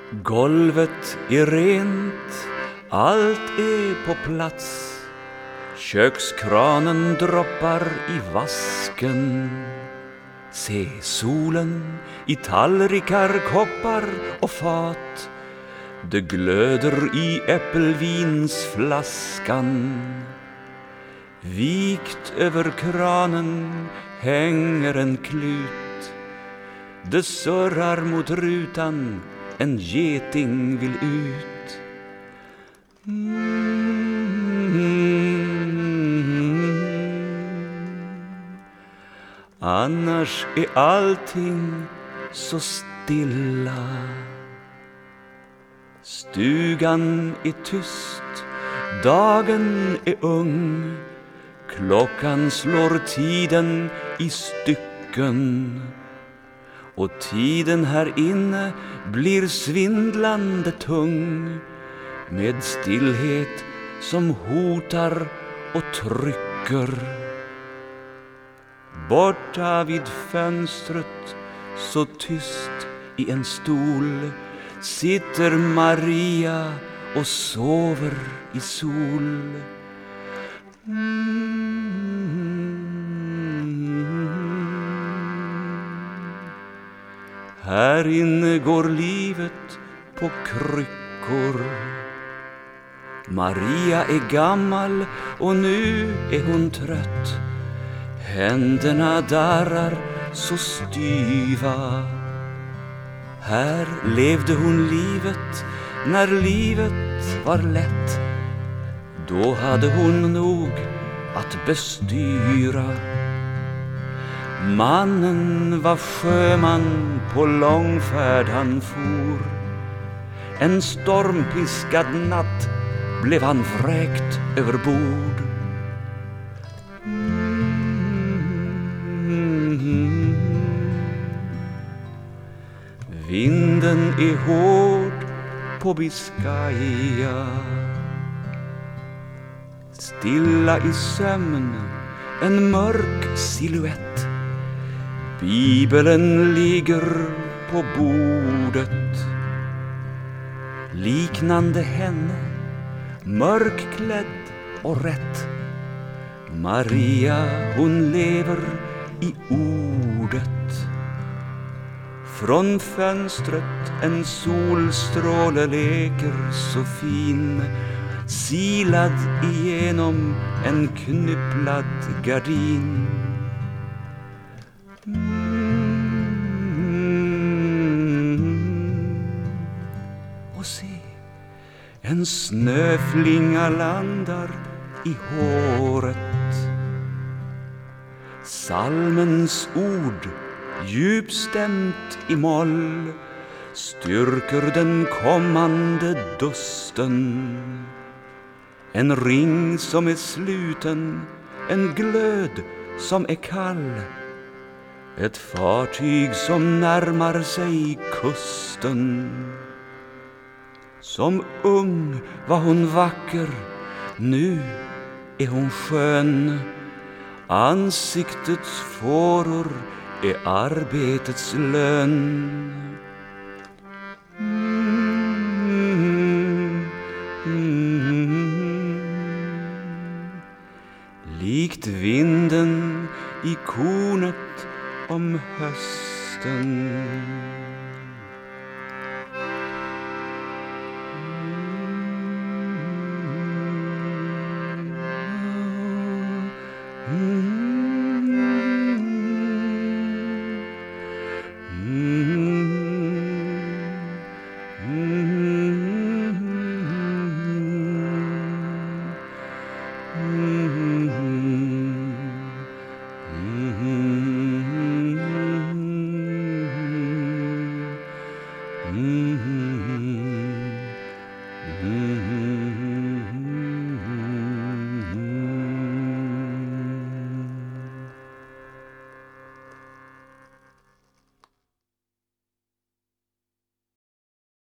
Golvet är rent, allt är på plats. Kökskranen droppar i vasken. Se solen i tallrikar, koppar och fat. Det glöder i äppelvinsflaskan. Vikt över kranen hänger en klut. Det surrar mot rutan, en geting vill ut. Annars är allting så stilla. Stugan är tyst, dagen är ung. Klockan slår tiden i stycken. Och tiden här inne blir svindlande tung, med stillhet som hotar och trycker. Borta vid fönstret, så tyst i en stol, sitter Maria och sover i sol. Här inne går livet på kryckor. Maria är gammal och nu är hon trött. Händerna darrar så styva. Här levde hon livet när livet var lätt. Då hade hon nog att bestyra. Mannen var sjöman, på långfärd han for. En stormpiskad natt blev han vräkt över bord. Vinden är hård på Biscaya. Stilla i sömn, en mörk silhuett. Bibeln ligger på bordet. Liknande henne, mörkklädd och rätt. Maria, hon lever i ordet. Från fönstret en solstråle leker så fin, silad igenom en knypplad gardin. Och se, en snöflinga landar i håret. Salmens ord, djupstämt i moll, styrker den kommande dusten. En ring som är sluten, en glöd som är kall. Ett fartyg som närmar sig kusten. Som ung var hon vacker, nu är hon skön. Ansiktets fåror är arbetets lön. Likt vinden i kornet om hösten.